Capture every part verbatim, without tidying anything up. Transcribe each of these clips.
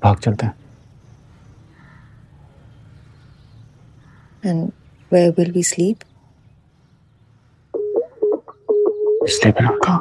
भाग चलते हैं। And where will we sleep? Sleep in our car.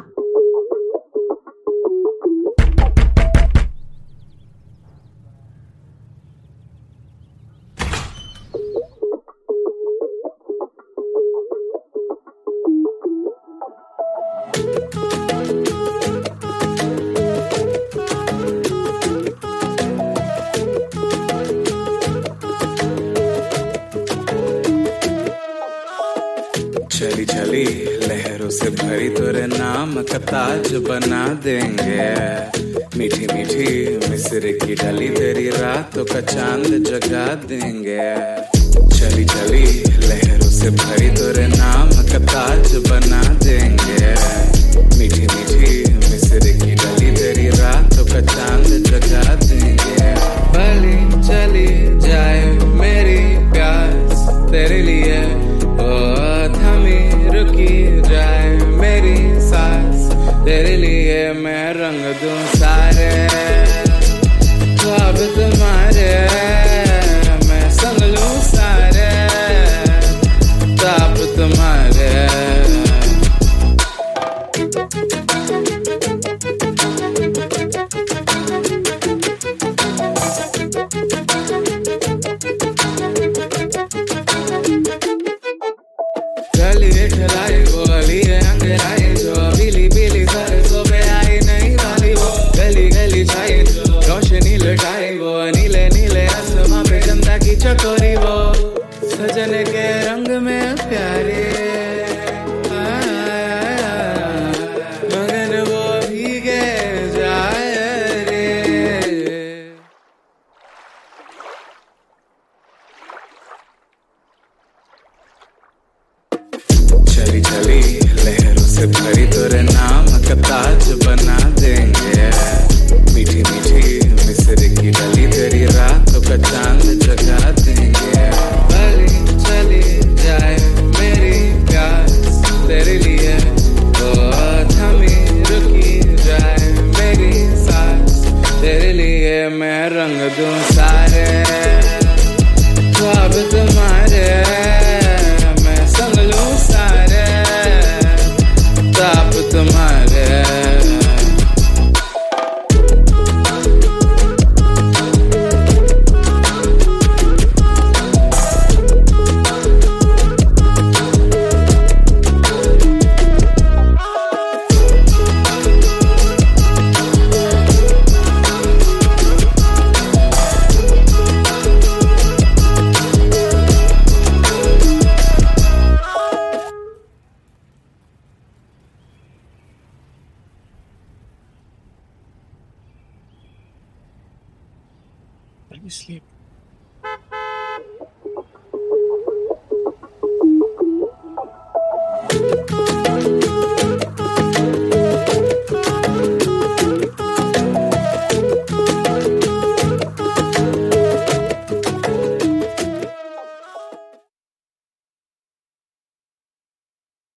चली चली लहरों से भरी तेरे नाम का ताज बना देंगे। मीठी मीठी मिस्र की डली तेरी रातों का चांद जगा देंगे। चली चली लहरों से भरी तेरे नाम का ताज बना देंगे। मीठी मीठी मिस्र की डली तेरी रातों का चांद जगा देंगे। भली चली जाए मेरी प्यास तेरे लिए, रुकी जाए मेरी सांस तेरे लिए। मैं रंग दूं सारे ख्वाब तुम्हारे, मैं संग लूं सारे ताप तुम्हारे। गली ठलाई वो गली अंगड़ाई जो पीली पीली सरसों पे आई नहीं वाली वो। गली गली छाई रोशनी लुटाई वो, नीले नीले आसमां पे चंदा की चकोरी वो। सजन के रंग में प्यारे मगर वो भीगे जाए रे। चली चली लहरों से भरी तेरे नाम का ताज बना देंगे। मीठी मीठी मिस्र की डली तेरी रातों का चांद जगा देंगे। भली चली जाए मेरी प्यास तेरे लिए, ओ थमी रुकी जाए मेरी सांस तेरे लिए। मैं रंग दूं सारे ख्वाब तुम्हारे, ताप तुम्हारे। Let me sleep.